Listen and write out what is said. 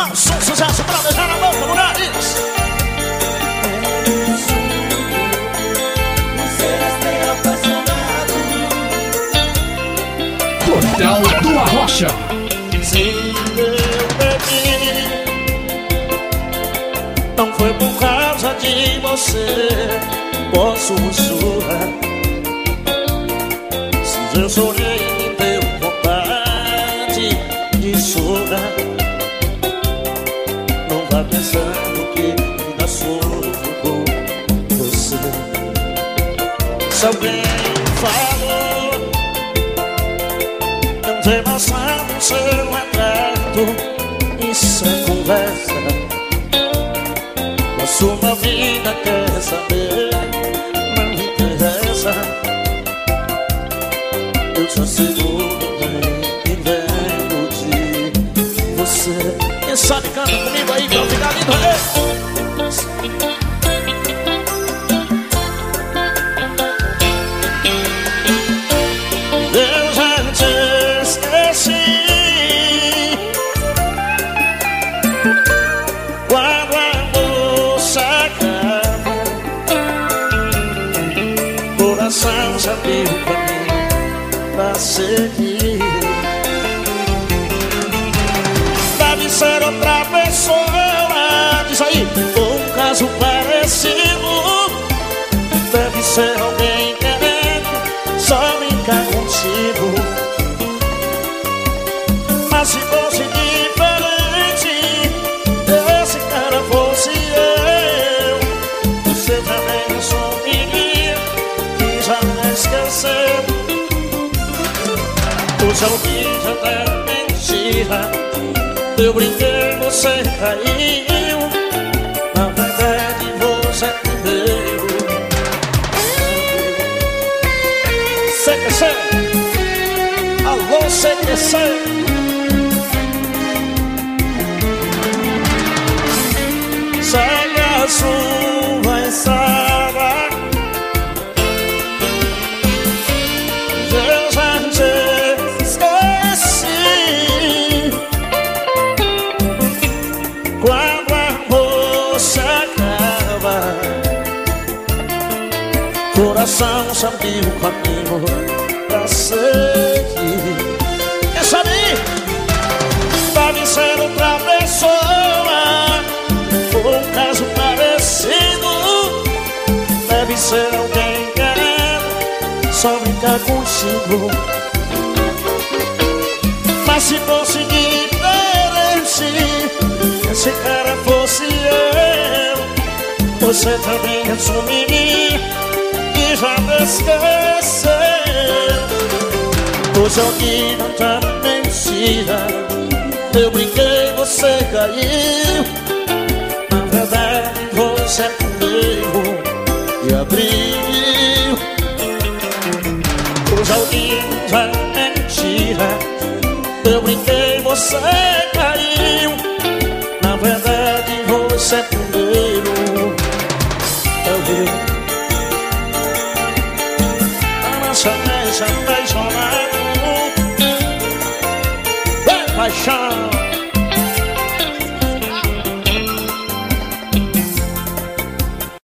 Mais um sucesso pra beijar na boca do nariz. Portal do Arrocha. Se eu bebi, não foi por causa de você. Posso jurar. Se eu sonhei, me deu vontade de chorar. Não vá pensando que ainda sofro por você. Se alguém falou, não tem maçã no seu retrato, isso é conversa. A sua vida quer saber, não interessa. Eu te asseguro bem, vendo de você. Quem sabe canta comigo aí pra ficar lindo aí. Eu já te esqueci. Quando amor se acaba, coração já abriu pra mim pra seguir. Deve ser outra pessoa, diz aí, um caso parecido. Deve ser alguém querendo só brincar contigo. Mas se fosse diferente, esse cara fosse eu, você também assumiria que já me esqueceu. Hoje eu vi tanta mentira, eu brinquei, você caiu. Na verdade você veio. CQC, alô CQC. Segue a sua estrada, eu já te esqueci. Quando amor se acaba, coração sabe o caminho pra seguir. Essa aí deve ser outra pessoa, um caso parecido. Deve ser alguém querendo só brincar contigo. Mas se fosse diferente, esse cara fosse eu, você também assumiria que já me esqueceu. Hoje eu vi tanta mentira, eu brinquei, você caiu. Na verdade você veio e abriu. Hoje eu vi tanta mentira, eu brinquei, você caiu. Na verdade você primeiro abriu. A nossa deixa apaixonado, vai paixão.